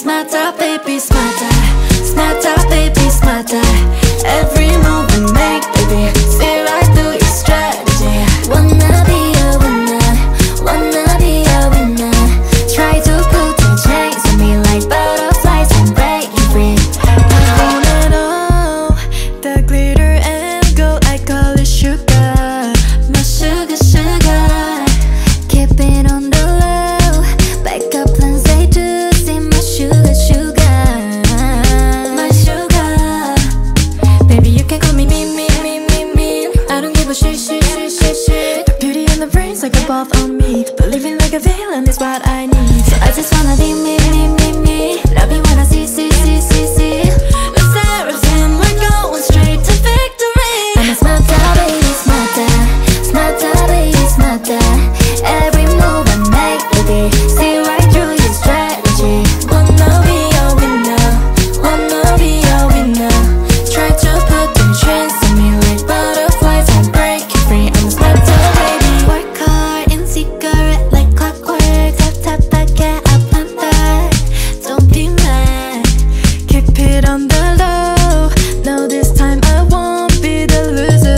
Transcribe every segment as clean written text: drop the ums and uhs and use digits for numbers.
smarter, baby, smarter. Smarter, baby, smarter. Every move we make, baby, see right through your strategy. Wanna be a winner, wanna be a winner. Try to put your chains on me like butterflies and break you free. I wanna know the glitter and gold, I call it sugar. My sugar, sugar. Keep it on the low, backup plans they do. See my sugar, sugar. My sugar. Baby, you can call me me. I don't give a shit. The beauty and the brains like a both on me. Believing like a villain is what I need. So I just wanna be me. Love you when I see. The seraphim, we're going straight to victory. I'm a smarter, baby, smarter. Smarter, baby, smarter. Every move I make, baby, see right through your strategy. Wanna be a winner, wanna be a winner. Try to put them chains on me like butterflies and break you free. I'm a smarter, baby. Work hard in secret like clockwork. Tap, I get up and back. Don't be mad, keep it on the low. No, this time I won't be the loser.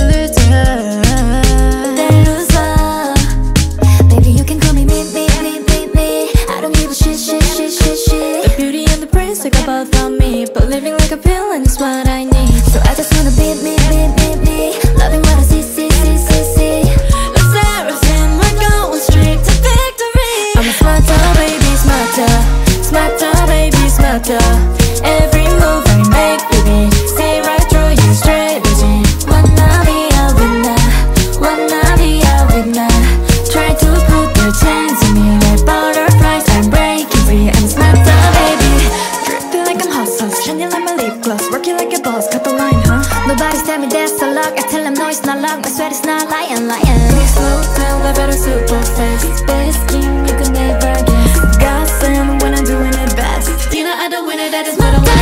The loser. Baby, you can call me me. I don't give a shit. The beauty and the brains take a both on me. But living like a villain is what I need. So I just wanna be me. Loving what I see. The seraphim, we're going straight to victory. I'm a smarter, baby, smarter. Smarter, baby, smarter. Every move I make, baby, see right through your strategy. Wanna be a winner, wanna be a winner. Try to put your chains on me like butterflies and break you free. I'm smarter, baby. Dripping like I'm hot sauce, shining like my lip gloss. Working like a boss, cut the line, huh? Nobody's tell me that's a luck. I tell them no, it's not luck. I swear it's not lying. Slow down, I better super fast. Best game you could never guess. Gossip when I'm doing it best. You know I don't win it, that is what I want.